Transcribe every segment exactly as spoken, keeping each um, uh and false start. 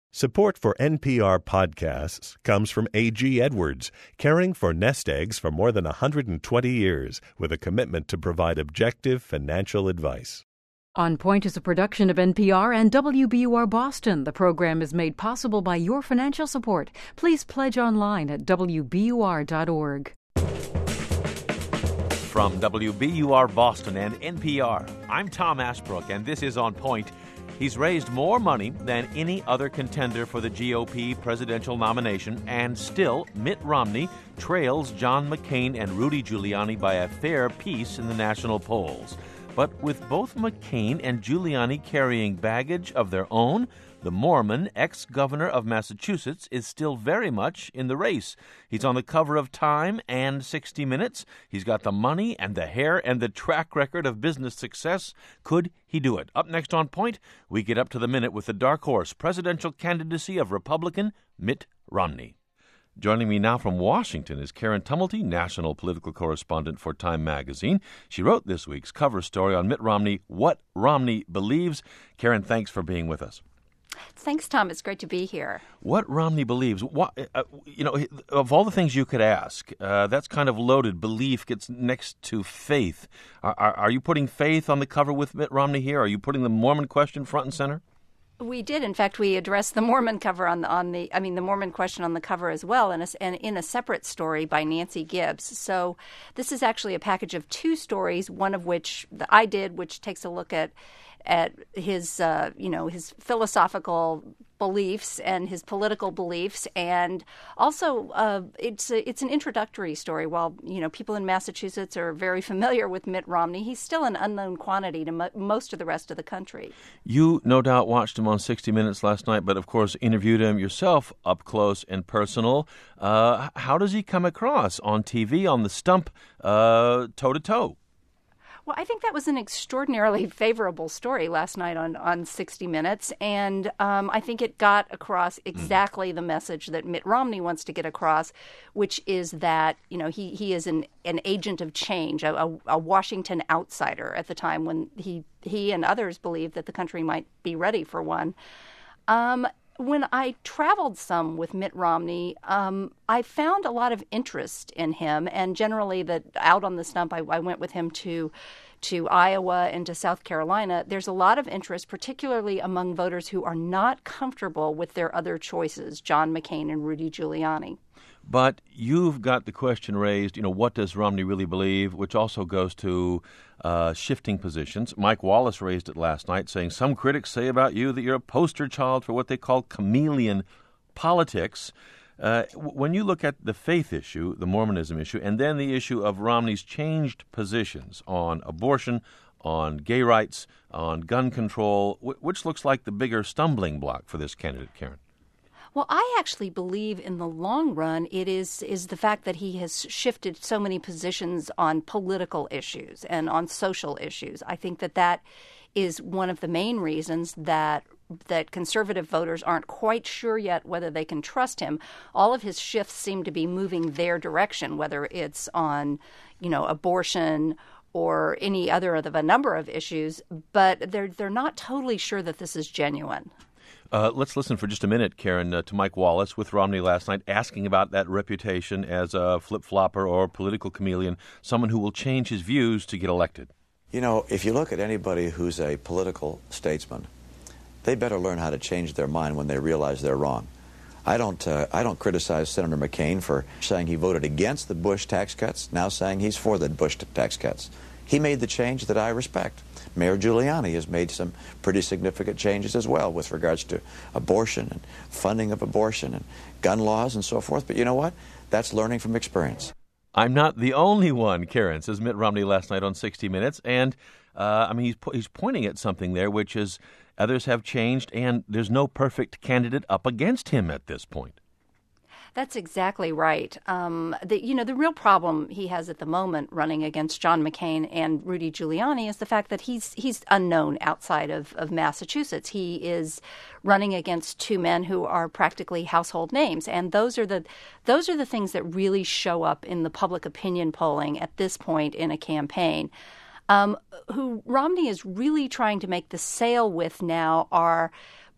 Support for N P R podcasts comes from A G Edwards, caring for nest eggs for more than one hundred twenty years with a commitment to provide objective financial advice. On Point is a production of N P R and W B U R Boston. The program is made possible by your financial support. Please pledge online at W B U R dot org. From W B U R Boston and N P R, I'm Tom Ashbrook, and this is On Point. He's raised more money than any other contender for the G O P presidential nomination, and still Mitt Romney trails John McCain and Rudy Giuliani by a fair piece in the national polls. But with both McCain and Giuliani carrying baggage of their own, the Mormon ex-governor of Massachusetts is still very much in the race. He's on the cover of Time and sixty minutes. He's got the money and the hair and the track record of business success. Could he do it? Up next on Point, we get up to the minute with the dark horse presidential candidacy of Republican Mitt Romney. Joining me now from Washington is Karen Tumulty, national political correspondent for Time magazine. She wrote this week's cover story on Mitt Romney, What Romney Believes. Karen, thanks for being with us. Thanks, Tom. It's great to be here. What Romney believes, what, uh, you know, of all the things you could ask, uh, that's kind of loaded. Belief gets next to faith. Are, are, are you putting faith on the cover with Mitt Romney here? Are you putting the Mormon question front and center? We did. In fact, we addressed the Mormon cover on the, on the I mean, the Mormon question on the cover as well, and, a, and in a separate story by Nancy Gibbs. So this is actually a package of two stories, one of which I did, which takes a look at at his, uh, you know, his philosophical beliefs and his political beliefs, and also uh, it's a, it's an introductory story. While you know people in Massachusetts are very familiar with Mitt Romney, he's still an unknown quantity to mo- most of the rest of the country. You no doubt watched him on sixty minutes last night, but of course interviewed him yourself up close and personal. Uh, how does he come across on T V, on the stump, uh, toe to toe? Well, I think that was an extraordinarily favorable story last night on, on sixty minutes, and um, I think it got across exactly mm. the message that Mitt Romney wants to get across, which is that you know he, he is an, an agent of change, a, a, a Washington outsider at the time when he he and others believed that the country might be ready for one. Um, When I traveled some with Mitt Romney, um, I found a lot of interest in him, and generally that out on the stump, I, I went with him to to Iowa and to South Carolina. There's a lot of interest, particularly among voters who are not comfortable with their other choices, John McCain and Rudy Giuliani. But you've got the question raised, you know, what does Romney really believe, which also goes to uh, shifting positions. Mike Wallace raised it last night, saying some critics say about you that you're a poster child for what they call chameleon politics. Uh, when you look at the faith issue, the Mormonism issue, and then the issue of Romney's changed positions on abortion, on gay rights, on gun control, which looks like the bigger stumbling block for this candidate, Karen? Well, I actually believe in the long run it is is the fact that he has shifted so many positions on political issues and on social issues. I think that that is one of the main reasons that that conservative voters aren't quite sure yet whether they can trust him. All of his shifts seem to be moving their direction, whether it's on, you know, abortion or any other of a number of issues, but they're they're not totally sure that this is genuine. Uh, let's listen for just a minute, Karen, uh, to Mike Wallace with Romney last night, asking about that reputation as a flip-flopper or political chameleon, someone who will change his views to get elected. You know, if you look at anybody who's a political statesman, they better learn how to change their mind when they realize they're wrong. I don't, uh, I don't criticize Senator McCain for saying he voted against the Bush tax cuts, now saying he's for the Bush tax cuts. He made the change that I respect. Mayor Giuliani has made some pretty significant changes as well with regards to abortion and funding of abortion and gun laws and so forth. But you know what? That's learning from experience. I'm not the only one, Karen, says Mitt Romney last night on sixty minutes. And, uh, I mean, he's, po- he's pointing at something there, which is others have changed, and there's no perfect candidate up against him at this point. That's exactly right. Um, the, you know, the real problem he has at the moment running against John McCain and Rudy Giuliani is the fact that he's he's unknown outside of, of Massachusetts. He is running against two men who are practically household names, and those are the those are the things that really show up in the public opinion polling at this point in a campaign. Um, who Romney is really trying to make the sale with now are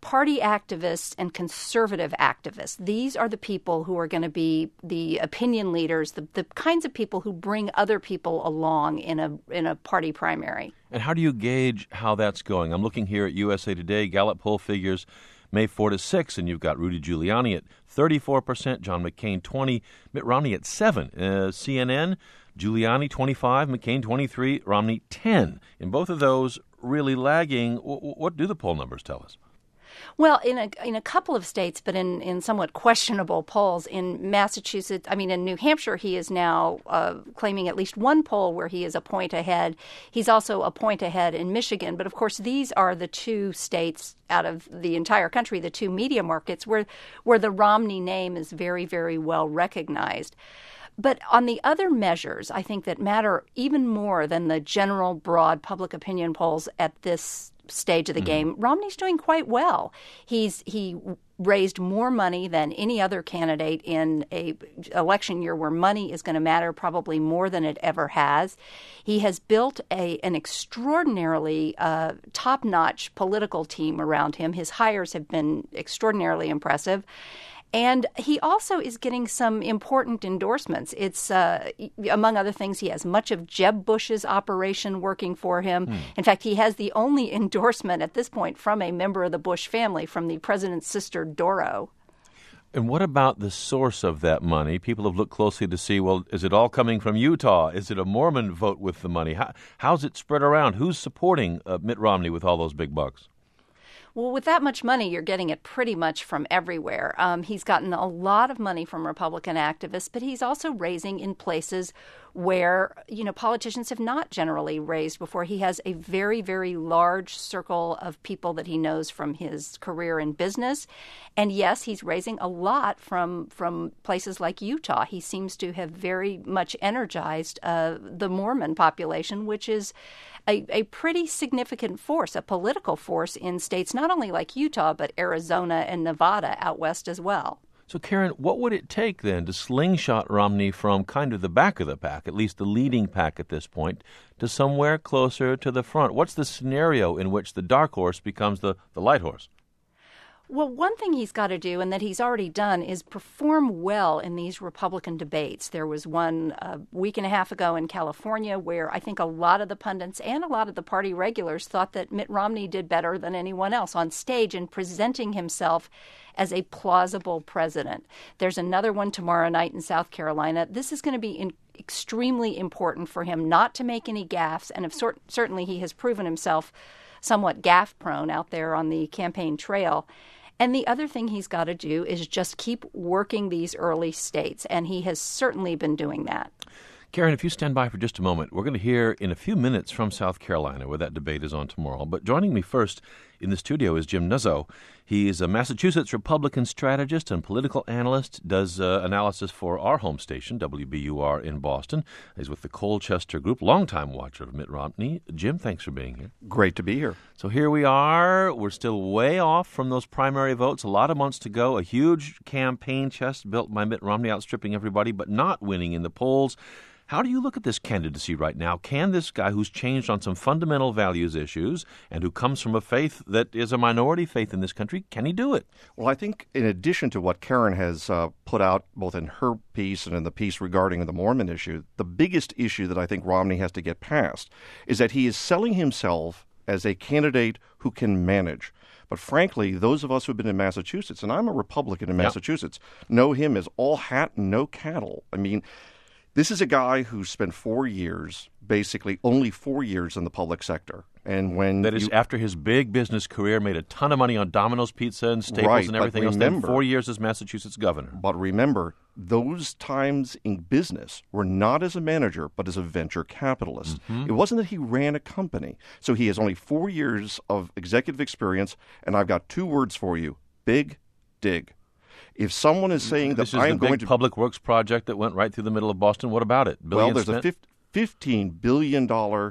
party activists and conservative activists. These are the people who are going to be the opinion leaders, the, the kinds of people who bring other people along in a in a party primary. And how do you gauge how that's going? I'm looking here at U S A Today. Gallup poll figures May four to six, and you've got Rudy Giuliani at thirty-four percent, John McCain twenty, Mitt Romney at seven. Uh, C N N, Giuliani twenty-five, McCain twenty-three, Romney ten. In both of those, really lagging. W- what do the poll numbers tell us? Well, in a in a couple of states, but in, in somewhat questionable polls. In Massachusetts, I mean, in New Hampshire, he is now uh, claiming at least one poll where he is a point ahead. He's also a point ahead in Michigan. But, of course, these are the two states out of the entire country, the two media markets, where where the Romney name is very, very well recognized. But on the other measures, I think that matter even more than the general broad public opinion polls at this stage of the mm-hmm. game, Romney's doing quite well. He's he raised more money than any other candidate in a election year where money is going to matter probably more than it ever has. He has built a an extraordinarily uh, top-notch political team around him. His hires have been extraordinarily impressive. And he also is getting some important endorsements. It's, uh, among other things, he has much of Jeb Bush's operation working for him. Mm. In fact, he has the only endorsement at this point from a member of the Bush family, from the president's sister, Doro. And what about the source of that money? People have looked closely to see, well, is it all coming from Utah? Is it a Mormon vote with the money? How, how's it spread around? Who's supporting uh, Mitt Romney with all those big bucks? Well, with that much money, you're getting it pretty much from everywhere. Um, he's gotten a lot of money from Republican activists, but he's also raising in places where, you know, politicians have not generally raised before. He has a very, very large circle of people that he knows from his career in business. And yes, he's raising a lot from from places like Utah. He seems to have very much energized uh, the Mormon population, which is A, a pretty significant force, a political force in states not only like Utah, but Arizona and Nevada out west as well. So, Karen, what would it take then to slingshot Romney from kind of the back of the pack, at least the leading pack at this point, to somewhere closer to the front? What's the scenario in which the dark horse becomes the, the light horse? Well, one thing he's got to do, and that he's already done, is perform well in these Republican debates. There was one a week and a half ago in California where I think a lot of the pundits and a lot of the party regulars thought that Mitt Romney did better than anyone else on stage in presenting himself as a plausible president. There's another one tomorrow night in South Carolina. This is going to be in extremely important for him not to make any gaffes, and if sort- certainly he has proven himself somewhat gaffe-prone out there on the campaign trail. And the other thing he's got to do is just keep working these early states, and he has certainly been doing that. Karen, if you stand by for just a moment, we're going to hear in a few minutes from South Carolina, where that debate is on tomorrow. But joining me first in the studio is Jim Nuzzo. He is a Massachusetts Republican strategist and political analyst, does uh, analysis for our home station, W B U R in Boston. He's with the Colchester Group, longtime watcher of Mitt Romney. Jim, thanks for being here. Great to be here. So here we are. We're still way off from those primary votes. A lot of months to go. A huge campaign chest built by Mitt Romney, outstripping everybody, but not winning in the polls. How do you look at this candidacy right now? Can this guy who's changed on some fundamental values issues and who comes from a faith that is a minority faith in this country, can he do it? Well, I think in addition to what Karen has uh, put out both in her piece and in the piece regarding the Mormon issue, the biggest issue that I think Romney has to get past is that he is selling himself as a candidate who can manage. But frankly, those of us who've been in Massachusetts, and I'm a Republican in Massachusetts, yep. know him as all hat and no cattle. I mean, this is a guy who spent four years, basically only four years in the public sector. And when That is you, after his big business career, made a ton of money on Domino's Pizza and Staples right, and everything else. Remember, Then four years as Massachusetts governor. But remember, those times in business were not as a manager, but as a venture capitalist. Mm-hmm. It wasn't that he ran a company. So he has only four years of executive experience, and I've got two words for you: big dig. If someone is saying this that is I am the going big to public works project that went right through the middle of Boston, what about it? Billions well, there's spent? a fifteen billion dollars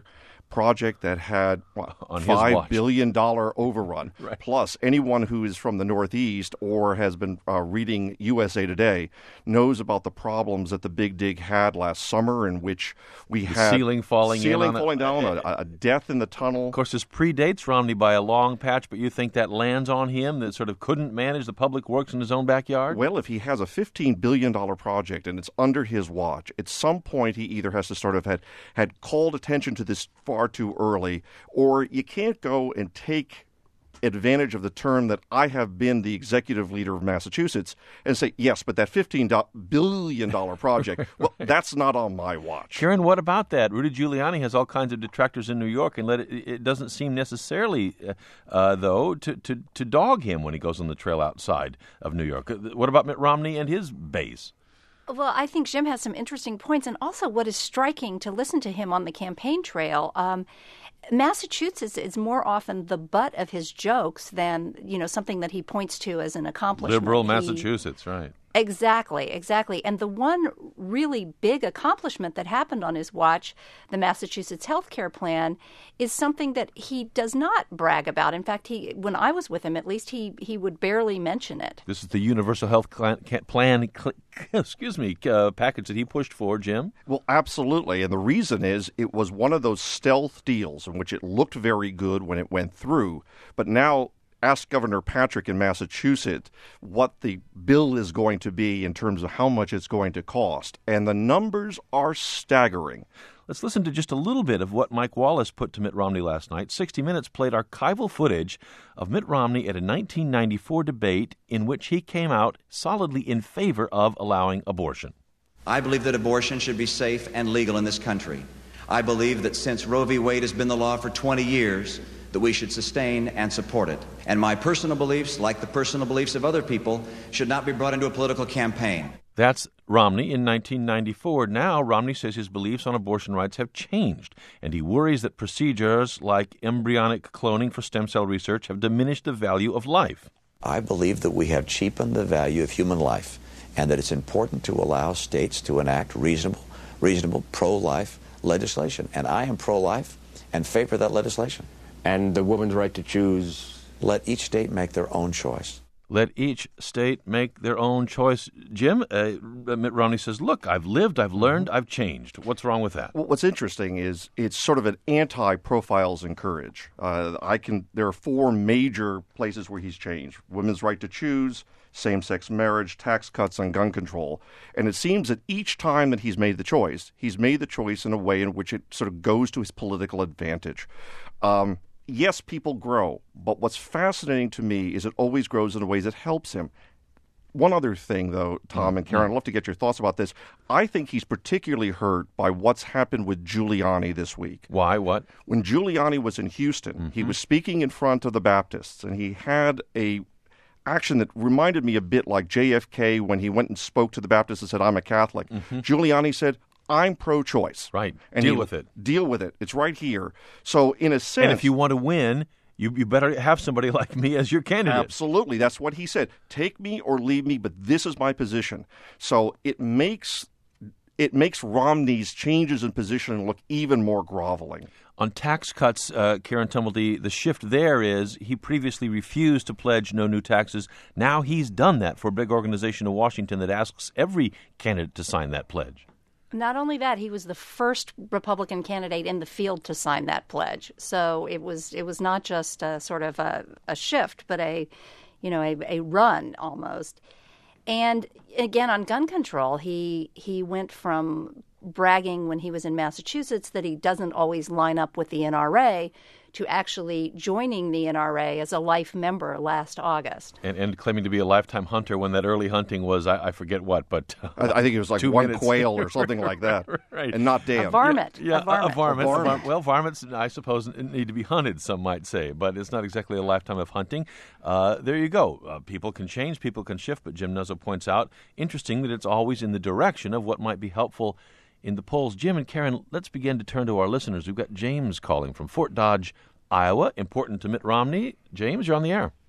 project that had what, On his five watch. billion dollar overrun. Right. Plus, anyone who is from the Northeast or has been uh, reading U S A Today knows about the problems that the Big Dig had last summer, in which we The had ceiling falling in ceiling on it. falling down, a, a death in the tunnel. Of course, this predates Romney by a long patch, but you think that lands on him, that sort of couldn't manage the public works in his own backyard? Well, if he has a fifteen billion dollar project and it's under his watch, at some point he either has to sort of had, had called attention to this far too early, or you can't go and take advantage of the term that I have been the executive leader of Massachusetts and say, yes, but that fifteen billion dollar project, well, that's not on my watch. Karen, what about that? Rudy Giuliani has all kinds of detractors in New York, and let it, it doesn't seem necessarily, uh, uh, though, to, to, to dog him when he goes on the trail outside of New York. What about Mitt Romney and his base? Well, I think Jim has some interesting points, and also what is striking to listen to him on the campaign trail. Um, Massachusetts is more often the butt of his jokes than, you know, something that he points to as an accomplishment. Liberal He- Massachusetts, right. Exactly, exactly. And the one really big accomplishment that happened on his watch, the Massachusetts health care plan, is something that he does not brag about. In fact, he, when I was with him, at least he, he would barely mention it. This is the universal health cl- plan, cl- excuse me, uh, package that he pushed for, Jim. Well, absolutely. And the reason is it was one of those stealth deals in which it looked very good when it went through. But now ask Governor Patrick in Massachusetts what the bill is going to be in terms of how much it's going to cost. And the numbers are staggering. Let's listen to just a little bit of what Mike Wallace put to Mitt Romney last night. sixty minutes played archival footage of Mitt Romney at a nineteen ninety-four debate in which he came out solidly in favor of allowing abortion. I believe that abortion should be safe and legal in this country. I believe that since Roe v. Wade has been the law for twenty years, that we should sustain and support it. And my personal beliefs, like the personal beliefs of other people, should not be brought into a political campaign. That's Romney in nineteen ninety-four. Now, Romney says his beliefs on abortion rights have changed, and he worries that procedures like embryonic cloning for stem cell research have diminished the value of life. I believe that we have cheapened the value of human life, and that it's important to allow states to enact reasonable, reasonable pro-life legislation. And I am pro-life and favor that legislation. And the woman's right to choose. Let each state make their own choice. Let each state make their own choice. Jim, uh, Mitt Romney says, look, I've lived, I've learned, I've changed. What's wrong with that? Well, what's interesting is it's sort of an anti-profiles in courage. Uh, I can. There are four major places where he's changed: women's right to choose, same-sex marriage, tax cuts, and gun control. And it seems that each time that he's made the choice, he's made the choice in a way in which it sort of goes to his political advantage. Um, yes, people grow, but what's fascinating to me is it always grows in ways that helps him. One other thing, though, Tom and Karen, I'd love to get your thoughts about this. I think he's particularly hurt by what's happened with Giuliani this week. Why? What? When Giuliani was in Houston, mm-hmm. he was speaking in front of the Baptists, and he had a action that reminded me a bit like J F K when he went and spoke to the Baptists and said, I'm a Catholic. Mm-hmm. Giuliani said, I'm pro-choice. Right. And deal he, with it. Deal with it. It's right here. So in a sense... And if you want to win, you, you better have somebody like me as your candidate. Absolutely. That's what he said. Take me or leave me, but this is my position. So it makes it makes Romney's changes in position look even more groveling. On tax cuts, uh, Karen Tumblety, the shift there is he previously refused to pledge no new taxes. Now he's done that for a big organization in Washington that asks every candidate to sign that pledge. Not only that, he was the first Republican candidate in the field to sign that pledge. So it was it was not just a sort of a, a shift, but a you know a, a run almost. And again, on gun control, he he went from bragging when he was in Massachusetts that he doesn't always line up with the N R A to actually joining the N R A as a life member last August. And, and claiming to be a lifetime hunter when that early hunting was, I, I forget what, but... Uh, I, I think it was like one minutes. quail or something like that. Right. And not damn. A varmint. Yeah, yeah a varmint. A, a varmint. A varmint. Well, varmints, I suppose, need to be hunted, some might say, but it's not exactly a lifetime of hunting. Uh, there you go. Uh, people can change, people can shift, but Jim Nuzzo points out, interesting that it's always in the direction of what might be helpful in the polls. Jim and Karen, let's begin to turn to our listeners. We've got James calling from Fort Dodge, Iowa, important to Mitt Romney. James, you're on the air.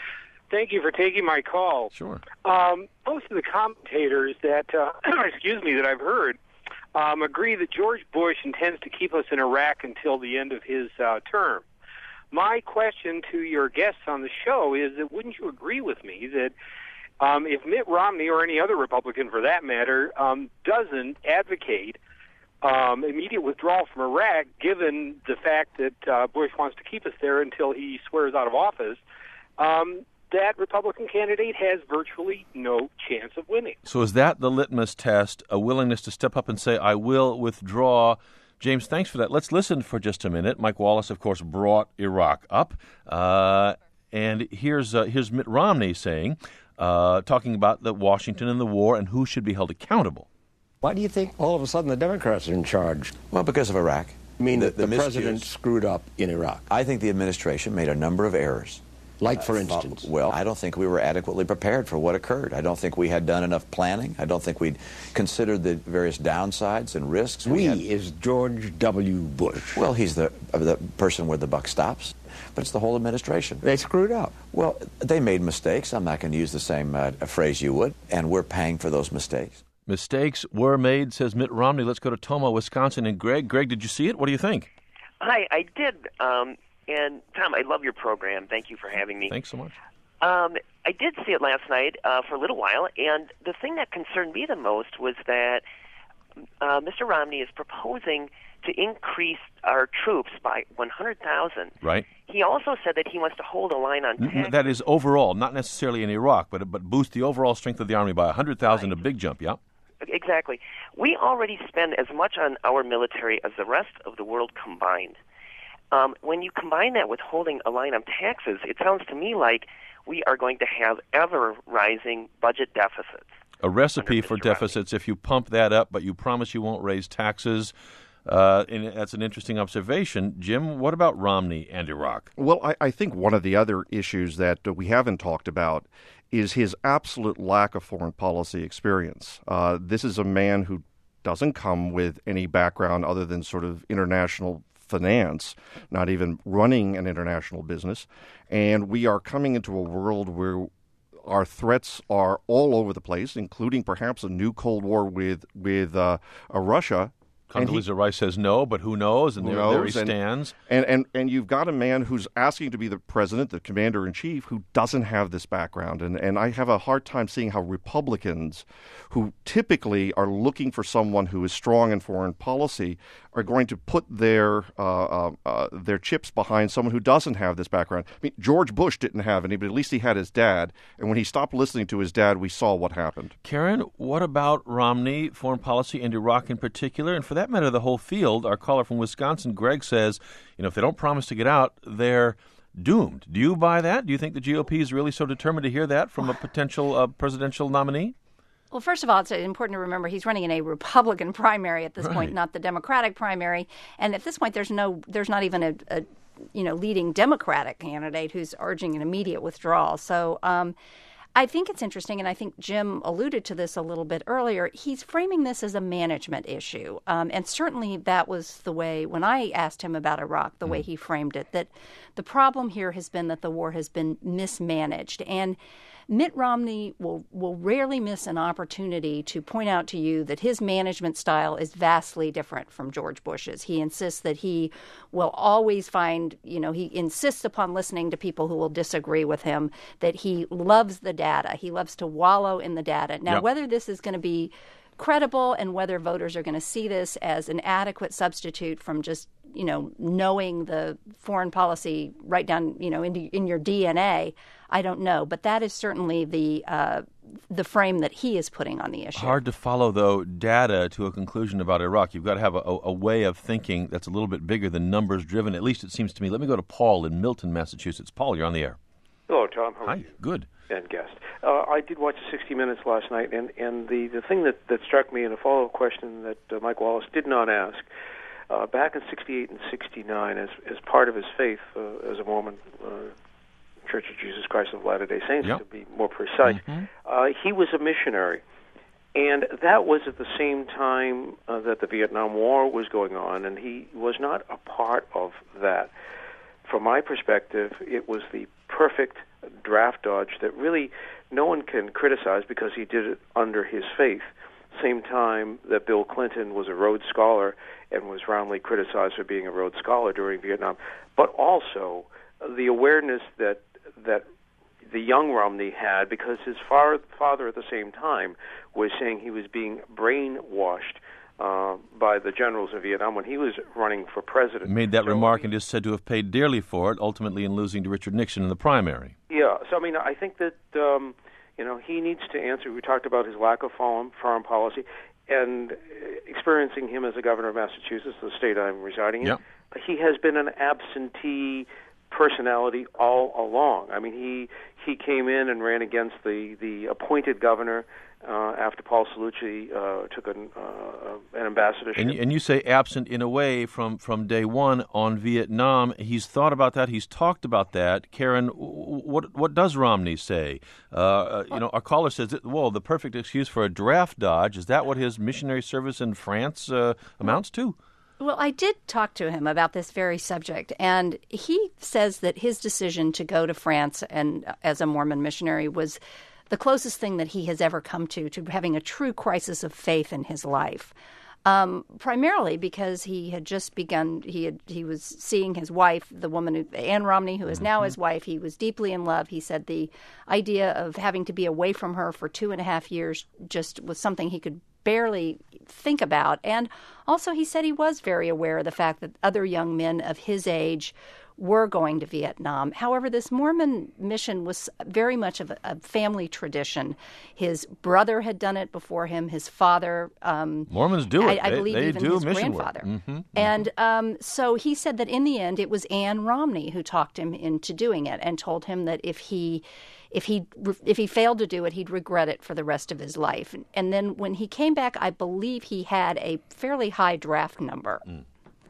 Thank you for taking my call. Sure. Um, most of the commentators that, uh, excuse me, that I've heard um, agree that George Bush intends to keep us in Iraq until the end of his uh, term. My question to your guests on the show is that wouldn't you agree with me that um, if Mitt Romney, or any other Republican for that matter, um, doesn't advocate um, immediate withdrawal from Iraq, given the fact that uh, Bush wants to keep us there until he swears out of office, um, that Republican candidate has virtually no chance of winning? So is that the litmus test, a willingness to step up and say, I will withdraw? James, thanks for that. Let's listen for just a minute. Mike Wallace, of course, brought Iraq up. Uh, and here's uh, here's Mitt Romney saying, uh, talking about the Washington and the war and who should be held accountable. Why do you think all of a sudden the Democrats are in charge? Well, because of Iraq. I mean, the, the, the, the president misuse. screwed up in Iraq. I think the administration made a number of errors. Like, for Uh, instance? Well, I don't think we were adequately prepared for what occurred. I don't think we had done enough planning. I don't think we'd considered the various downsides and risks. We, had, is George W. Bush. Well, he's the, uh, the person where the buck stops, but it's the whole administration. They screwed up. Well, they made mistakes. I'm not going to use the same uh, phrase you would, and we're paying for those mistakes. Mistakes were made, says Mitt Romney. Let's go to Tomah, Wisconsin. And Greg, Greg, did you see it? What do you think? Hi, I did. Um, and, Tom, I love your program. Thank you for having me. Thanks so much. Um, I did see it last night uh, for a little while, and the thing that concerned me the most was that uh, Mister Romney is proposing to increase our troops by one hundred thousand. Right. He also said that he wants to hold a line on taxes. That is overall, not necessarily in Iraq, but but boost the overall strength of the Army by one hundred thousand, right. A big jump, yeah? Exactly. We already spend as much on our military as the rest of the world combined. Um, when you combine that with holding a line on taxes, it sounds to me like we are going to have ever-rising budget deficits. A recipe for deficits if you pump that up, but you promise you won't raise taxes. Uh, and that's an interesting observation. Jim, what about Romney and Iraq? Well, I, I think one of the other issues that uh, we haven't talked about is his absolute lack of foreign policy experience. Uh, this is a man who doesn't come with any background other than sort of international finance, not even running an international business. And we are coming into a world where our threats are all over the place, including perhaps a new Cold War with, with uh, uh, Russia. Condoleezza Rice says no, but who knows? And who there, knows? there he and, stands. And, and and you've got a man who's asking to be the president, the commander-in-chief, who doesn't have this background. And, and I have a hard time seeing how Republicans, who typically are looking for someone who is strong in foreign policy, are going to put their uh, uh, uh, their chips behind someone who doesn't have this background. I mean, George Bush didn't have any, but at least he had his dad. And when he stopped listening to his dad, we saw what happened. Karen, what about Romney, foreign policy, and Iraq in particular? And for that matter, the whole field. Our caller from Wisconsin, Greg, says, you know, if they don't promise to get out, they're doomed. Do you buy that? Do you think the G O P is really so determined to hear that from a potential uh, presidential nominee? Well, first of all, it's important to remember he's running in a Republican primary at this right. point, not the Democratic primary. And at this point, there's no, there's not even a, a you know, leading Democratic candidate who's urging an immediate withdrawal. So um, I think it's interesting, and I think Jim alluded to this a little bit earlier. He's framing this as a management issue. Um, and certainly that was the way, when I asked him about Iraq, the mm. way he framed it, that the problem here has been that the war has been mismanaged. And Mitt Romney will, will rarely miss an opportunity to point out to you that his management style is vastly different from George Bush's. He insists that he will always find, you know, he insists upon listening to people who will disagree with him, that he loves the data. He loves to wallow in the data. Now, yep. whether this is going to be credible and whether voters are going to see this as an adequate substitute from just, you know, knowing the foreign policy right down, you know, in, in your D N A, I don't know. But that is certainly the uh, the frame that he is putting on the issue. Hard to follow, though, data to a conclusion about Iraq. You've got to have a, a way of thinking that's a little bit bigger than numbers-driven, at least it seems to me. Let me go to Paul in Milton, Massachusetts. Paul, you're on the air. Hello, Tom. How are Hi. you? Good. And guest. Uh, I did watch sixty minutes last night, and, and the, the thing that, that struck me in a follow-up question that uh, Mike Wallace did not ask, uh, back in sixty-eight and sixty-nine, as as part of his faith uh, as a Mormon uh, Church of Jesus Christ of Latter-day Saints, yep. to be more precise, mm-hmm. uh, he was a missionary. And that was at the same time uh, that the Vietnam War was going on, and he was not a part of that. From my perspective, it was the perfect draft dodge that really no one can criticize because he did it under his faith. same time that Bill Clinton was a Rhodes Scholar and was roundly criticized for being a Rhodes Scholar during Vietnam, but also the awareness that that the young Romney had, because his far, father at the same time was saying he was being brainwashed uh, by the generals in Vietnam when he was running for president. Made that so, remark and is said to have paid dearly for it, ultimately in losing to Richard Nixon in the primary. Yeah, so I mean, I think that um, you know he needs to answer. We talked about his lack of foreign, foreign policy, and experiencing him as a governor of Massachusetts, the state I'm residing in. Yep. He has been an absentee personality all along. I mean, he he came in and ran against the, the appointed governor uh, after Paul Cellucci uh, took an, uh, an ambassadorship. And, and you say absent in a way from, from day one on Vietnam. He's thought about that. He's talked about that. Karen, what what does Romney say? Uh, you know, our caller says, "Whoa, the perfect excuse for a draft dodge." Is that what his missionary service in France uh, amounts to? Well, I did talk to him about this very subject, and he says that his decision to go to France and as a Mormon missionary was the closest thing that he has ever come to to having a true crisis of faith in his life. Um, primarily because he had just begun, he had he was seeing his wife, the woman, who, Ann Romney, who is now his wife. He was deeply in love. He said the idea of having to be away from her for two and a half years just was something he could barely think about. And also he said he was very aware of the fact that other young men of his age were going to Vietnam. However, this Mormon mission was very much of a, a family tradition. His brother had done it before him. His father, um, Mormons do it. I, I they, believe they even do his mission grandfather. Work. Mm-hmm, and um, so he said that in the end, it was Ann Romney who talked him into doing it and told him that if he If he if he failed to do it, he'd regret it for the rest of his life. And then when he came back, I believe he had a fairly high draft number. Mm.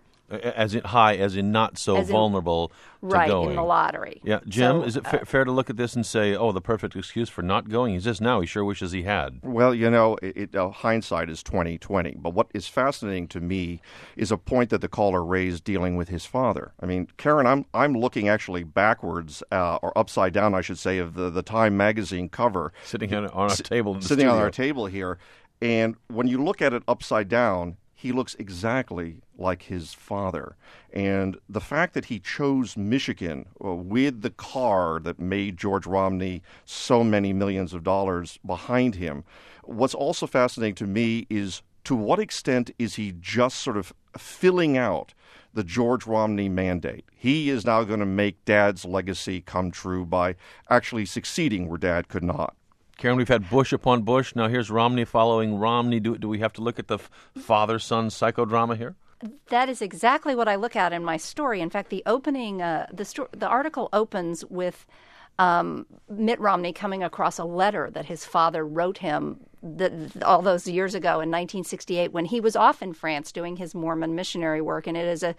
As in high, as in not so As in- vulnerable to right, going. in the lottery. Yeah, Jim, So, is it uh, fa- fair to look at this and say, oh, the perfect excuse for not going? He says now he sure wishes he had. Well, you know, it, it, uh, hindsight is twenty twenty. But what is fascinating to me is a point that the caller raised dealing with his father. I mean, Karen, I'm I'm looking actually backwards uh, or upside down, I should say, of the, the Time magazine cover. Sitting on, on our S- table in the Sitting on studio. our table here. And when you look at it upside down, he looks exactly like his father. And the fact that he chose Michigan uh, with the car that made George Romney so many millions of dollars behind him, what's also fascinating to me is to what extent is he just sort of filling out the George Romney mandate? He is now going to make Dad's legacy come true by actually succeeding where Dad could not. Karen, we've had Bush upon Bush. Now here's Romney following Romney. Do, do we have to look at the f- father-son psychodrama here? That is exactly what I look at in my story. In fact, the opening, uh, the sto- the article opens with um, Mitt Romney coming across a letter that his father wrote him the, all those years ago in nineteen sixty-eight when he was off in France doing his Mormon missionary work. And it is a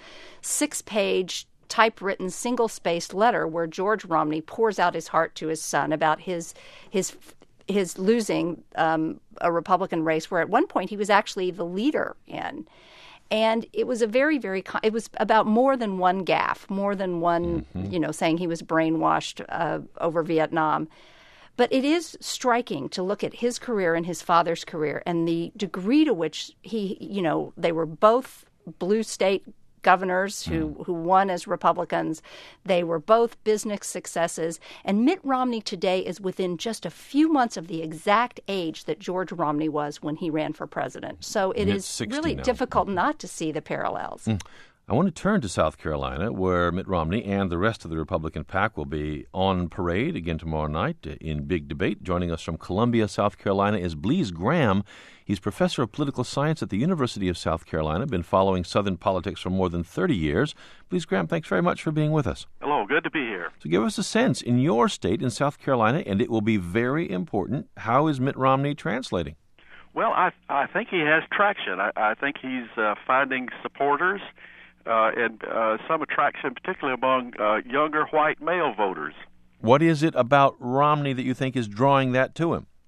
six-page typewritten, single-spaced letter where George Romney pours out his heart to his son about his his his losing um, a Republican race where at one point he was actually the leader in. And it was a very, very, it was about more than one gaffe, more than one, mm-hmm. you know, saying he was brainwashed uh, over Vietnam. But it is striking to look at his career and his father's career and the degree to which he, you know, they were both blue state governors who, who won as Republicans. They were both business successes. And Mitt Romney today is within just a few months of the exact age that George Romney was when he ran for president. So it is really now. difficult not to see the parallels. Mm. I want to turn to South Carolina, where Mitt Romney and the rest of the Republican pack will be on parade again tomorrow night in big debate. Joining us from Columbia, South Carolina, is Blease Graham. He's professor of political science at the University of South Carolina, been following Southern politics for more than thirty years. Blease Graham, thanks very much for being with us. Hello, good to be here. So give us a sense, in your state, in South Carolina, and it will be very important, how is Mitt Romney translating? Well, I I think he has traction. I, I think he's uh, finding supporters. Uh, and uh, some attraction, particularly among uh, younger white male voters. What is it about Romney that you think is drawing that to him?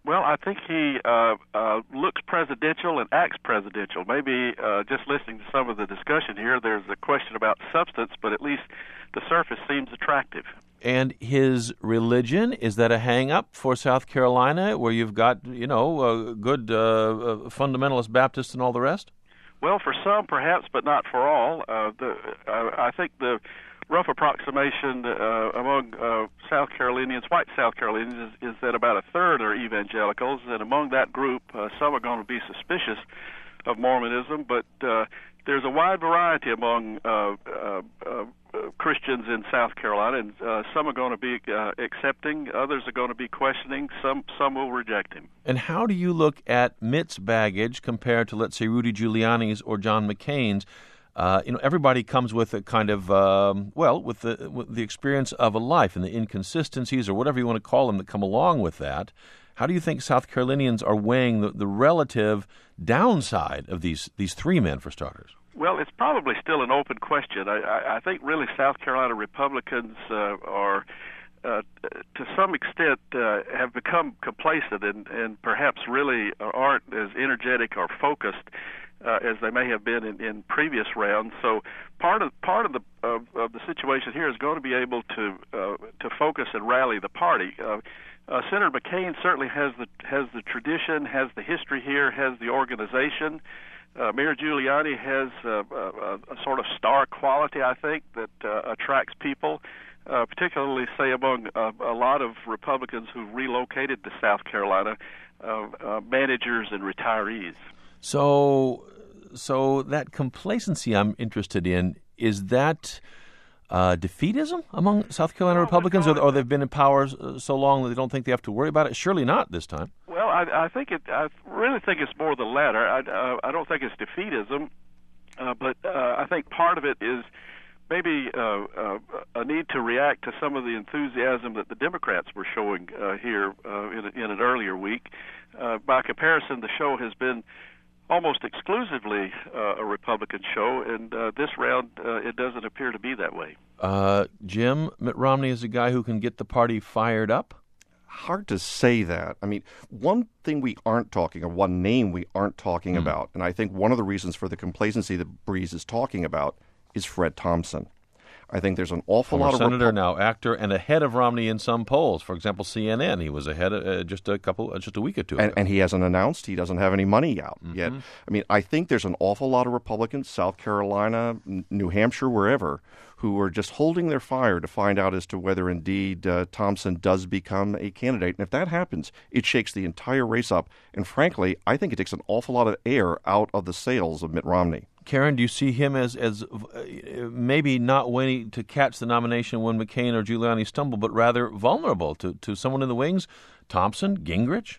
Well, I think he uh, uh, looks presidential and acts presidential. Maybe uh, just listening to some of the discussion here, there's a question about substance, but at least the surface seems attractive. And his religion, is that a hang-up for South Carolina, where you've got, you know, a good uh, fundamentalist Baptists and all the rest? Well, for some, perhaps, but not for all. Uh, the, uh, I think the rough approximation uh, among uh, South Carolinians, white South Carolinians, is, is that about a third are evangelicals, and among that group, uh, some are going to be suspicious of Mormonism, but uh, there's a wide variety among uh, uh, uh, Christians in South Carolina, and uh, some are going to be uh, accepting, others are going to be questioning, some some will reject him. And how do you look at Mitt's baggage compared to, let's say, Rudy Giuliani's or John McCain's? Uh, you know, everybody comes with a kind of, um, well, with the with the experience of a life and the inconsistencies or whatever you want to call them that come along with that. How do you think South Carolinians are weighing the, the relative downside of these, these three men, for starters? Well, it's probably still an open question. I, I, I think really South Carolina Republicans uh, are, uh, to some extent, uh, have become complacent and, and perhaps really aren't as energetic or focused uh, as they may have been in, in previous rounds. So part of part of the of, of the situation here is going to be able to uh, to focus and rally the party. Uh, uh, Senator McCain certainly has the has the tradition, has the history here, has the organization. Uh, Mayor Giuliani has uh, a, a sort of star quality, I think, that uh, attracts people, uh, particularly, say, among uh, a lot of Republicans who relocated to South Carolina, uh, uh, managers and retirees. So, so that complacency I'm interested in, is that uh, defeatism among South Carolina Republicans, or, or they've been in power so long that they don't think they have to worry about it? Surely not this time. Well, I, I think it. I really think it's more the latter. I, uh, I don't think it's defeatism, uh, but uh, I think part of it is maybe uh, uh, a need to react to some of the enthusiasm that the Democrats were showing uh, here uh, in, in an earlier week. Uh, by comparison, the show has been almost exclusively uh, a Republican show, and uh, this round uh, it doesn't appear to be that way. Uh, Jim, Mitt Romney is a guy who can get the party fired up? Hard to say that. I mean, one thing we aren't talking, or one name we aren't talking mm. about, and I think one of the reasons for the complacency that Breeze is talking about is Fred Thompson. I think there's an awful Former lot of senator, Repu- now actor, and ahead of Romney in some polls. For example, C N N, he was ahead uh, just a couple, uh, just a week or two ago. And, and he hasn't announced he doesn't have any money out mm-hmm. yet. I mean, I think there's an awful lot of Republicans, South Carolina, N- New Hampshire, wherever, who are just holding their fire to find out as to whether indeed uh, Thompson does become a candidate. And if that happens, it shakes the entire race up. And frankly, I think it takes an awful lot of air out of the sails of Mitt Romney. Karen, do you see him as as uh, maybe not waiting to catch the nomination when McCain or Giuliani stumble, but rather vulnerable to, to someone in the wings? Thompson, Gingrich?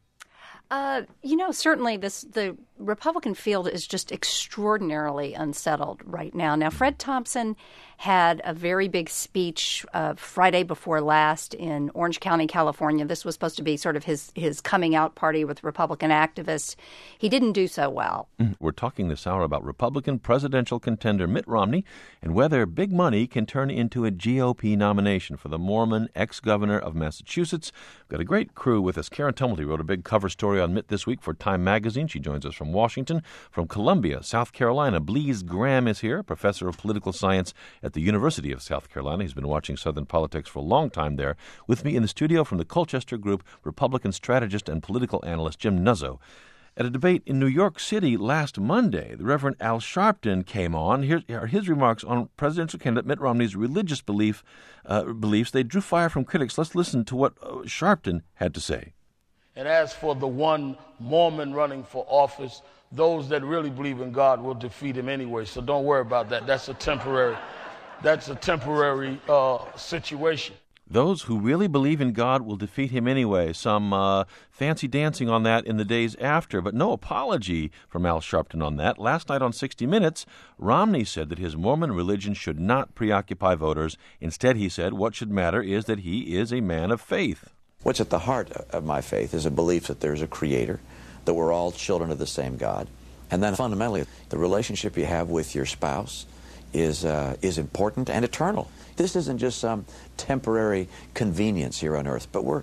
Uh, you know, certainly this the Republican field is just extraordinarily unsettled right now. Now, Fred Thompson had a very big speech uh, Friday before last in Orange County, California. This was supposed to be sort of his, his coming out party with Republican activists. He didn't do so well. We're talking this hour about Republican presidential contender Mitt Romney and whether big money can turn into a G O P nomination for the Mormon ex-governor of Massachusetts. We've got a great crew with us. Karen Tumulty wrote a big cover story on Mitt this week for Time Magazine. She joins us from Washington. From Columbia, South Carolina, Blease Graham is here, professor of political science at the University of South Carolina. He's been watching Southern politics for a long time there. With me in the studio from the Colchester Group, Republican strategist and political analyst Jim Nuzzo. At a debate in New York City last Monday, the Reverend Al Sharpton came on. Here are his remarks on presidential candidate Mitt Romney's religious belief uh, beliefs. They drew fire from critics. Let's listen to what uh, Sharpton had to say. And as for the one Mormon running for office, those that really believe in God will defeat him anyway. So don't worry about that. That's a temporary, that's a temporary uh, situation. Those who really believe in God will defeat him anyway. Some uh, fancy dancing on that in the days after, but no apology from Al Sharpton on that. Last night on sixty minutes, Romney said that his Mormon religion should not preoccupy voters. Instead, he said, what should matter is that he is a man of faith. What's at the heart of my faith is a belief that there's a creator, that we're all children of the same God. And then fundamentally, the relationship you have with your spouse is uh, is important and eternal. This isn't just some temporary convenience here on earth, but we're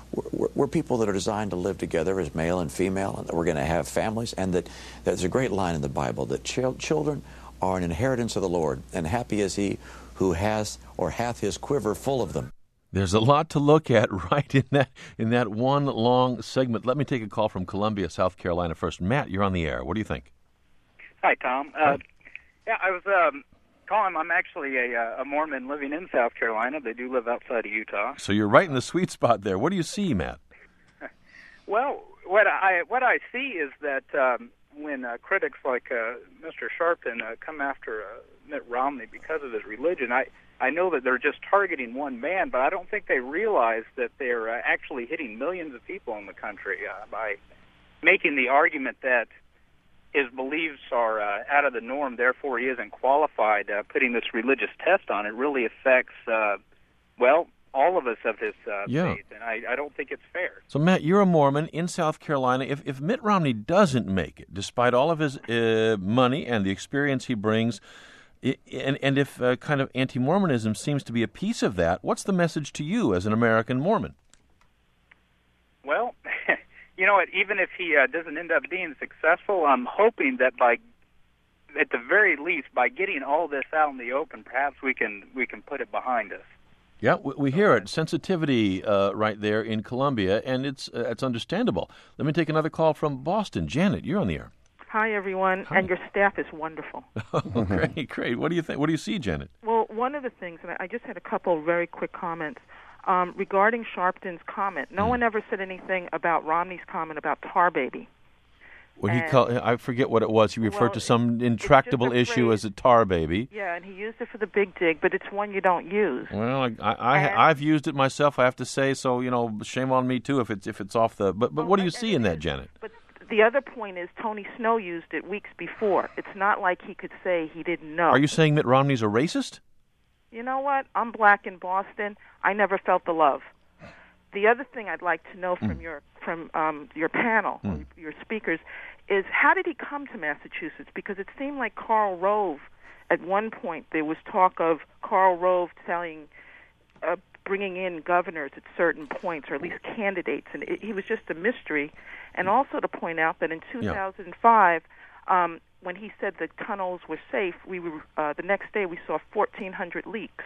we're, we're people that are designed to live together as male and female, and that we're going to have families, and that there's a great line in the Bible that ch- children are an inheritance of the Lord, and happy is he who has or hath his quiver full of them. There's a lot to look at right in that in that one long segment. Let me take a call from Columbia, South Carolina first. Matt, you're on the air. What do you think? Hi, Tom. Uh, yeah, I was um, calling. I'm actually a, a Mormon living in South Carolina. They do live outside of Utah. So you're right in the sweet spot there. What do you see, Matt? Well, what I what I see is that um, when uh, critics like uh, Mister Sharpton uh, come after uh, Mitt Romney because of his religion, I. I know that they're just targeting one man, but I don't think they realize that they're uh, actually hitting millions of people in the country uh, by making the argument that his beliefs are uh, out of the norm, therefore he isn't qualified. Uh, putting this religious test on it really affects, uh, well, all of us of his uh, yeah. faith, and I, I don't think it's fair. So, Matt, you're a Mormon in South Carolina. If, if Mitt Romney doesn't make it, despite all of his uh, money and the experience he brings, And, and if uh, kind of anti-Mormonism seems to be a piece of that, what's the message to you as an American Mormon? Well, you know what, even if he uh, doesn't end up being successful, I'm hoping that by, at the very least, by getting all this out in the open, perhaps we can we can put it behind us. Yeah, we, we hear it. Sensitivity uh, right there in Columbia, and it's uh, it's understandable. Let me take another call from Boston. Janet, you're on the air. Hi, everyone, Hi. And your staff is wonderful. Oh, great, great. What do you think? What do you see, Janet? Well, one of the things, and I just had a couple very quick comments um, regarding Sharpton's comment. No mm. one ever said anything about Romney's comment about Tar Baby. Well, he called, I forget what it was. He referred well, to some intractable issue phrase, as a tar baby. Yeah, and he used it for the big dig, but it's one you don't use. Well, I, I, I I've used it myself. I have to say, so you know, shame on me too if it's if it's off the. But but well, what do you see in that, Janet? But the other point is Tony Snow used it weeks before. It's not like he could say he didn't know. Are you saying Mitt Romney's a racist? You know what? I'm black in Boston. I never felt the love. The other thing I'd like to know from mm. your from um, your panel, mm. your speakers, is how did he come to Massachusetts? Because it seemed like Karl Rove, at one point, there was talk of Karl Rove telling, uh, bringing in governors at certain points, or at least candidates, and it, he was just a mystery. And also to point out that in two thousand five, yeah. um, when he said the tunnels were safe, we were uh, the next day we saw fourteen hundred leaks.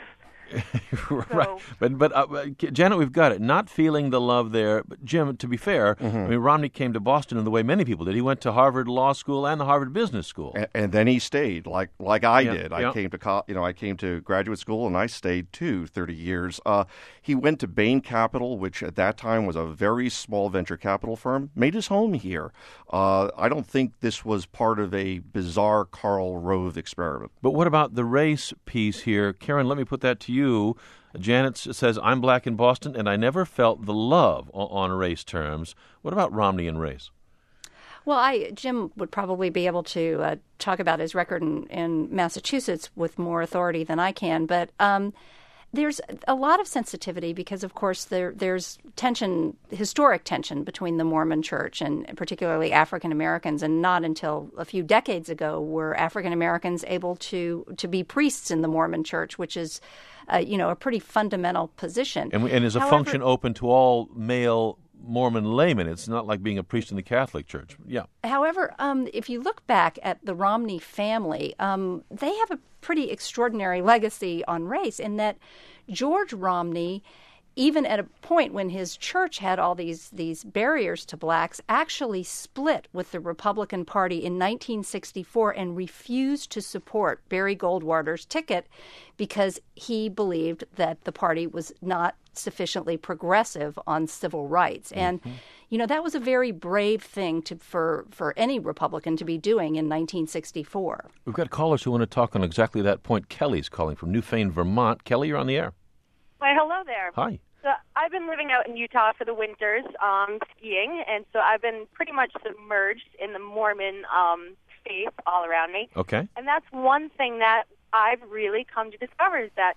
Right, so, but but uh, Janet, we've got it. Not feeling the love there, but Jim. To be fair, mm-hmm. I mean Romney came to Boston in the way many people did. He went to Harvard Law School and the Harvard Business School, and, and then he stayed, like like I yeah, did. Yeah. I came to co- you know I came to graduate school and I stayed too, thirty years. Uh, he went to Bain Capital, which at that time was a very small venture capital firm. Made his home here. Uh, I don't think this was part of a bizarre Karl Rove experiment. But what about the race piece here, Karen? Let me put that to you. Janet says, I'm black in Boston, and I never felt the love on race terms. What about Romney and race? Well, I Jim would probably be able to uh, talk about his record in, in Massachusetts with more authority than I can. But um, there's a lot of sensitivity because, of course, there there's tension, historic tension between the Mormon Church and particularly African Americans. And not until a few decades ago were African Americans able to, to be priests in the Mormon Church, which is Uh, you know, a pretty fundamental position. And, and is a However, function open to all male Mormon laymen. It's not like being a priest in the Catholic Church. Yeah. However, um, if you look back at the Romney family, um, they have a pretty extraordinary legacy on race in that George Romney, even at a point when his church had all these these barriers to blacks, actually split with the Republican Party in nineteen sixty-four and refused to support Barry Goldwater's ticket because he believed that the party was not sufficiently progressive on civil rights. And, mm-hmm. you know, that was a very brave thing to for, for any Republican to be doing in nineteen sixty-four. We've got callers who want to talk on exactly that point. Kelly's calling from Newfane, Vermont. Kelly, you're on the air. Why, hello there. Hi. So I've been living out in Utah for the winters, um, skiing, and so I've been pretty much submerged in the Mormon um, faith all around me. Okay. And that's one thing that I've really come to discover is that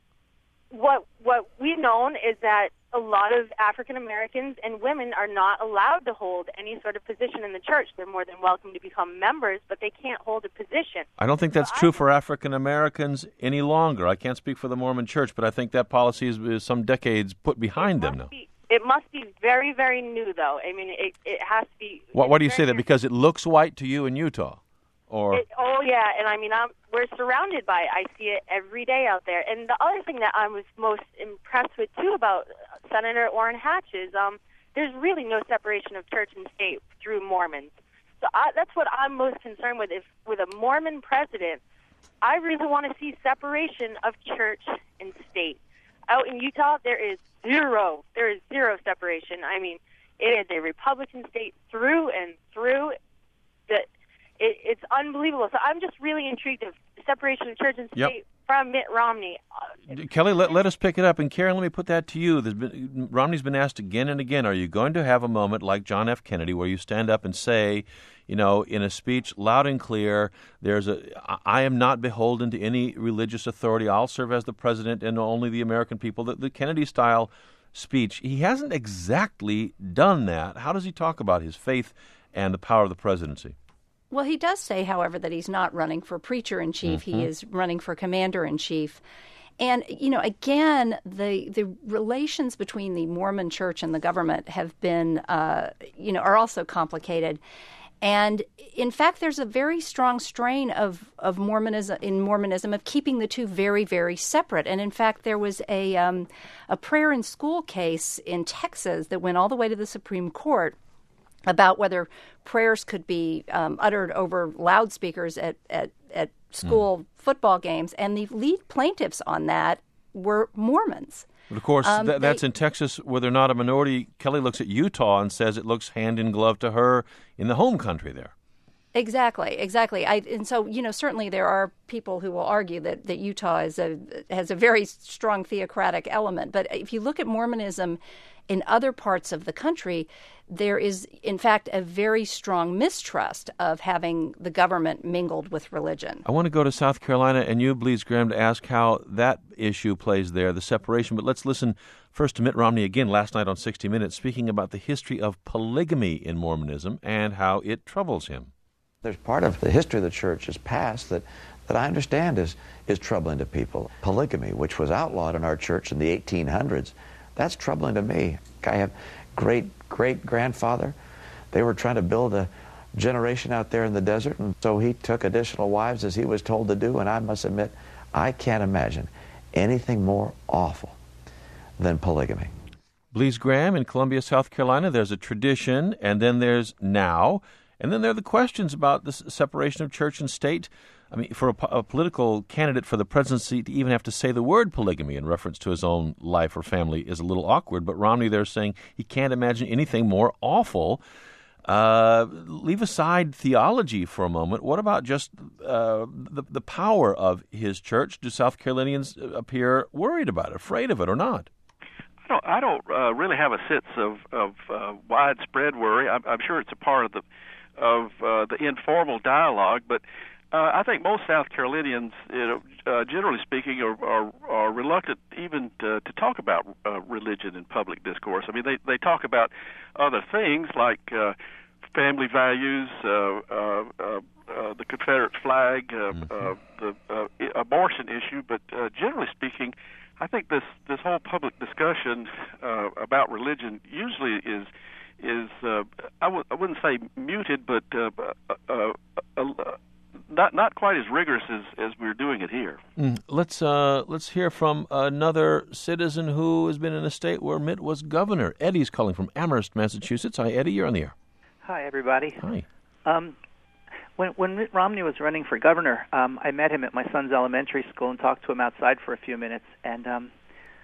what what we've known is that a lot of African Americans and women are not allowed to hold any sort of position in the church. They're more than welcome to become members, but they can't hold a position. I don't think that's so true I, for African Americans any longer. I can't speak for the Mormon Church, but I think that policy is, is some decades put behind them now. Be, It must be very, very new, though. I mean, it it has to be. What, why do you say that? Because it looks white to you in Utah? Or It, oh yeah, and I mean, I'm, we're surrounded by it. I see it every day out there. And the other thing that I was most impressed with too about Senator Orrin Hatch is um, there's really no separation of church and state through Mormons. So I, that's what I'm most concerned with. If with a Mormon president, I really want to see separation of church and state. Out in Utah, there is zero. There is zero separation. I mean, it is a Republican state through and through. That. It, it's unbelievable. So I'm just really intrigued of separation of church and state Yep. from Mitt Romney. Uh, Kelly, let, let us pick it up. And Karen, let me put that to you. There's been, Romney's been asked again and again, are you going to have a moment like John F. Kennedy where you stand up and say, you know, in a speech loud and clear, there's a, I am not beholden to any religious authority. I'll serve as the president and only the American people. The, the Kennedy-style speech, he hasn't exactly done that. How does he talk about his faith and the power of the presidency? Well, he does say, however, that he's not running for preacher-in-chief. Mm-hmm. He is running for commander-in-chief. And, you know, again, the the relations between the Mormon church and the government have been, uh, you know, are also complicated. And, in fact, there's a very strong strain of, of Mormonism in Mormonism of keeping the two very, very separate. And, in fact, there was a um, a prayer in school case in Texas that went all the way to the Supreme Court about whether prayers could be um, uttered over loudspeakers at, at, at school mm. football games. And the lead plaintiffs on that were Mormons. But of course, Um, th- that's they- in Texas where they're not a minority. Kelly looks at Utah and says it looks hand in glove to her in the home country there. Exactly, exactly. I, and so, you know, certainly there are people who will argue that, that Utah is a, has a very strong theocratic element. But if you look at Mormonism in other parts of the country, there is, in fact, a very strong mistrust of having the government mingled with religion. I want to go to South Carolina and you, Blease Graham, to ask how that issue plays there, the separation. But let's listen first to Mitt Romney again last night on sixty minutes, speaking about the history of polygamy in Mormonism and how it troubles him. There's part of the history of the church's past that, that I understand is, is troubling to people. Polygamy, which was outlawed in our church in the eighteen hundreds, that's troubling to me. I have great-great-grandfather. They were trying to build a generation out there in the desert, and so he took additional wives as he was told to do, and I must admit, I can't imagine anything more awful than polygamy. Blease Graham in Columbia, South Carolina, there's a tradition, and then there's now, and then there are the questions about the separation of church and state. I mean, for a, a political candidate for the presidency to even have to say the word polygamy in reference to his own life or family is a little awkward. But Romney there saying he can't imagine anything more awful. Uh, leave aside theology for a moment. What about just uh, the, the power of his church? Do South Carolinians appear worried about it, afraid of it, or not? I don't, I don't uh, really have a sense of, of uh, widespread worry. I'm, I'm sure it's a part of the of uh, the informal dialogue, but Uh, I think most South Carolinians, you know, uh, generally speaking, are, are, are reluctant even to, to talk about uh, religion in public discourse. I mean, they, they talk about other things like uh, family values, uh, uh, uh, uh, the Confederate flag, uh, mm-hmm. uh, the uh, abortion issue, but uh, generally speaking, I think this, this whole public discussion uh, about religion usually is is uh, I, w- I wouldn't say muted, but uh, uh, uh, uh, uh, Not not quite as rigorous as, as we're doing it here. Mm. Let's uh, let's hear from another citizen who has been in a state where Mitt was governor. Eddie's calling from Amherst, Massachusetts. Hi, Eddie. You're on the air. Hi, everybody. Hi. Um, when when Mitt Romney was running for governor, um, I met him at my son's elementary school and talked to him outside for a few minutes. And um,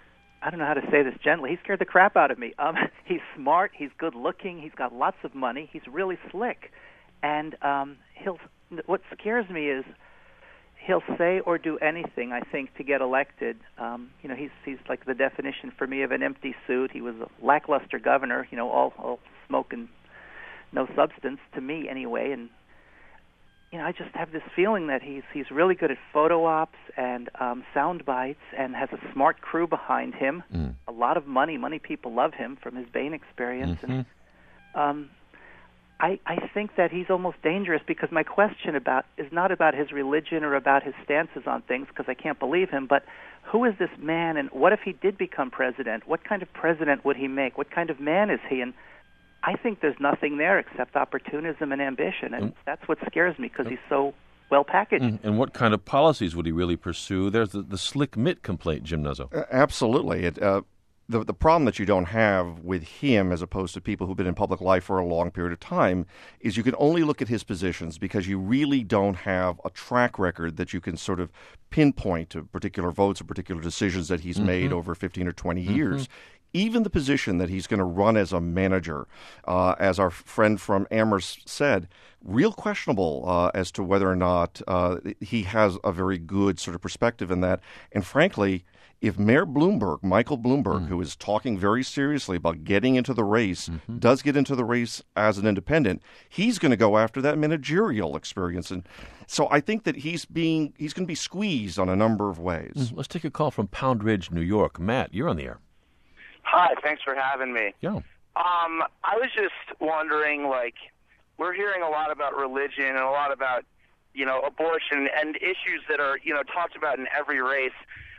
I don't know how to say this gently. He scared the crap out of me. Um, he's smart. He's good looking. He's got lots of money. He's really slick, and um, he'll. What scares me is he'll say or do anything, I think, to get elected. Um, you know, he's he's like the definition for me of an empty suit. He was a lackluster governor, you know, all, all smoke and no substance, to me anyway. And, you know, I just have this feeling that he's he's really good at photo ops and um, sound bites and has a smart crew behind him, mm. a lot of money. Money people love him from his Bain experience. Mm-hmm. And, um I, I think that he's almost dangerous because my question about is not about his religion or about his stances on things, because I can't believe him, but who is this man, and what if he did become president? What kind of president would he make? What kind of man is he? And I think there's nothing there except opportunism and ambition, and mm. that's what scares me because he's so well packaged. Mm. And what kind of policies would he really pursue? There's the, the slick mitt complaint, Jim Nuzzo. Uh, absolutely. It, uh, the the problem that you don't have with him, as opposed to people who've been in public life for a long period of time, is you can only look at his positions because you really don't have a track record that you can sort of pinpoint to particular votes or particular decisions that he's mm-hmm. made over fifteen or twenty mm-hmm. years. Even the position that he's going to run as a manager, uh, as our friend from Amherst said, real questionable uh, as to whether or not uh, he has a very good sort of perspective in that. And frankly, if Mayor Bloomberg, Michael Bloomberg, mm. who is talking very seriously about getting into the race, mm-hmm. does get into the race as an independent, he's going to go after that managerial experience. And so I think that he's being he's going to be squeezed on a number of ways. Mm. Let's take a call from Pound Ridge, New York. Matt, you're on the air. Hi, thanks for having me. Yeah. Um, I was just wondering, like, we're hearing a lot about religion and a lot about, you know, abortion and issues that are, you know, talked about in every race.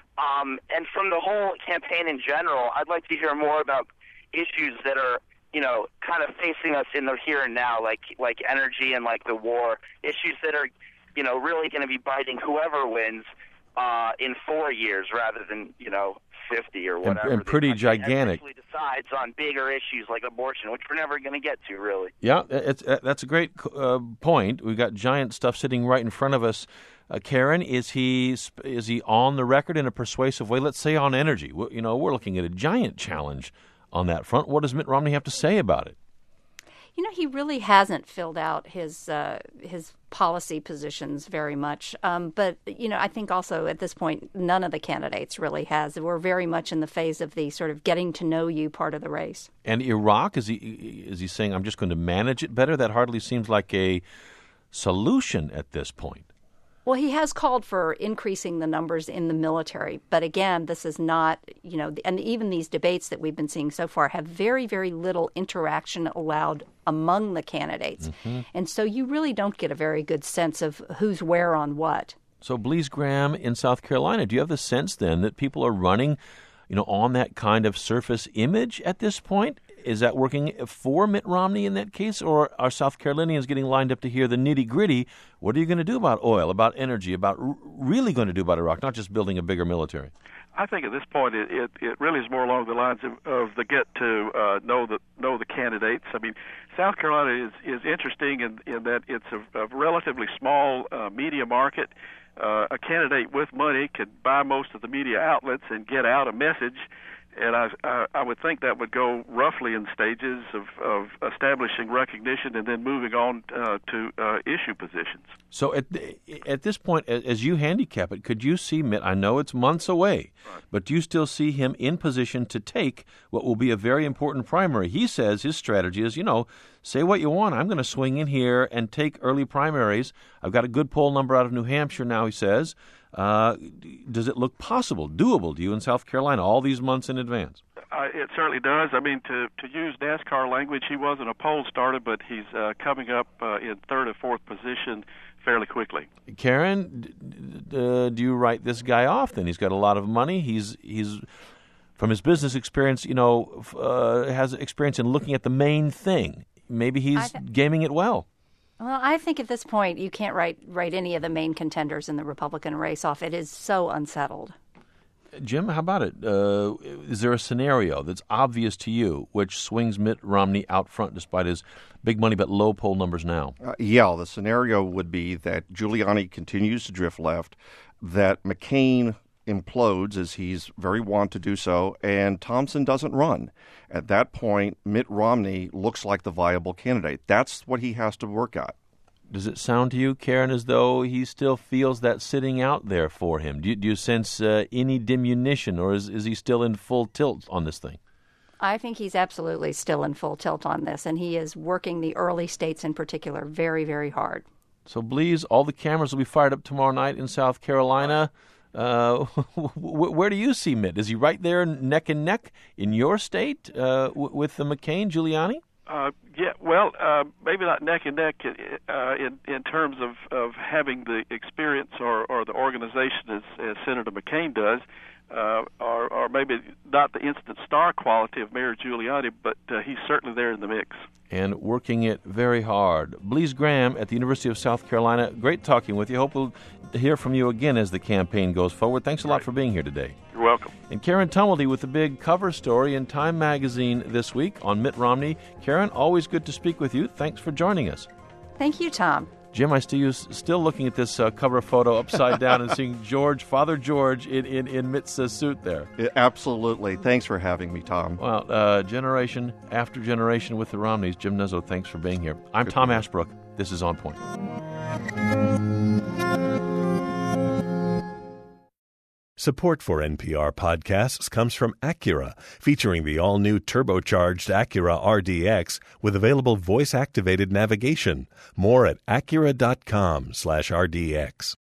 Um, and from the whole campaign in general, I'd like to hear more about issues that are, you know, kind of facing us in the here and now, like like energy and like the war, issues that are, you know, really going to be biting whoever wins uh, in four years rather than, you know, fifty or whatever. And, and pretty gigantic. Decides on bigger issues like abortion, which we're never going to get to, really. Yeah, it's, that's a great uh, point. We've got giant stuff sitting right in front of us. Uh, Karen, is he is he on the record in a persuasive way? Let's say on energy. We, you know, we're looking at a giant challenge on that front. What does Mitt Romney have to say about it? You know, he really hasn't filled out his uh, his policy positions very much. Um, but, you know, I think also at this point, none of the candidates really has. We're very much in the phase of the sort of getting to know you part of the race. And Iraq, is he is he saying, I'm just going to manage it better? That hardly seems like a solution at this point. Well, he has called for increasing the numbers in the military. But again, this is not, you know, and even these debates that we've been seeing so far have very, very little interaction allowed among the candidates. Mm-hmm. And so you really don't get a very good sense of who's where on what. So Blease Graham in South Carolina, do you have the sense then that people are running, you know, on that kind of surface image at this point? Is that working for Mitt Romney in that case, or are South Carolinians getting lined up to hear the nitty-gritty? What are you going to do about oil, about energy, about r- really going to do about Iraq, not just building a bigger military? I think at this point it, it, it really is more along the lines of, of the get to uh, know the know the candidates. I mean, South Carolina is, is interesting in, in that it's a, a relatively small uh, media market. Uh, a candidate with money could buy most of the media outlets and get out a message. And I, I, I would think that would go roughly in stages of, of establishing recognition and then moving on uh, to uh, issue positions. So at at this point, as you handicap it, could you see Mitt? I know it's months away, right, but do you still see him in position to take what will be a very important primary? He says his strategy is, you know, say what you want. I'm going to swing in here and take early primaries. I've got a good poll number out of New Hampshire now, he says. Uh, does it look possible, doable to you in South Carolina all these months in advance? Uh, it certainly does. I mean, to, to use NASCAR language, he wasn't a poll starter, but he's uh, coming up uh, in third or fourth position fairly quickly. Karen, d- uh, do you write this guy off then? He's got a lot of money. He's he's from his business experience, you know, uh, has experience in looking at the main thing. Maybe he's th- gaming it well. Well, I think at this point you can't write write any of the main contenders in the Republican race off. It is so unsettled. Jim, how about it? Uh, is there a scenario that's obvious to you which swings Mitt Romney out front despite his big money but low poll numbers now? Uh, yeah, the scenario would be that Giuliani continues to drift left, that McCain implodes, as he's very wont to do so, and Thompson doesn't run. At that point, Mitt Romney looks like the viable candidate. That's what he has to work at. Does it sound to you, Karen, as though he still feels that sitting out there for him? Do you, do you sense uh, any diminution, or is, is he still in full tilt on this thing? I think he's absolutely still in full tilt on this, and he is working the early states in particular very, very hard. So, Blease, all the cameras will be fired up tomorrow night in South Carolina. Uh, where do you see Mitt? Is he right there neck and neck in your state uh, w- with the McCain, Giuliani? Uh, yeah, well, uh, maybe not neck and neck uh, in in terms of, of having the experience or, or the organization as, as Senator McCain does, uh, or, or maybe not the instant star quality of Mayor Giuliani, but uh, he's certainly there in the mix. And working it very hard. Blease Graham at the University of South Carolina, great talking with you. Hope we'll hear from you again as the campaign goes forward. Thanks a lot for being here today. You're welcome. And Karen Tumulty with the big cover story in Time Magazine this week on Mitt Romney. Karen, always good to speak with you. Thanks for joining us. Thank you, Tom. Jim, I see you still looking at this uh, cover photo upside down and seeing George, Father George, in, in, in Mitt's uh, suit there. Yeah, absolutely. Thanks for having me, Tom. Well, uh, generation after generation with the Romneys. Jim Nuzzo, thanks for being here. I'm Good Tom Ashbrook. This is On Point. Support for N P R podcasts comes from Acura, featuring the all-new turbocharged Acura R D X with available voice-activated navigation. More at acura dot com slash R D X.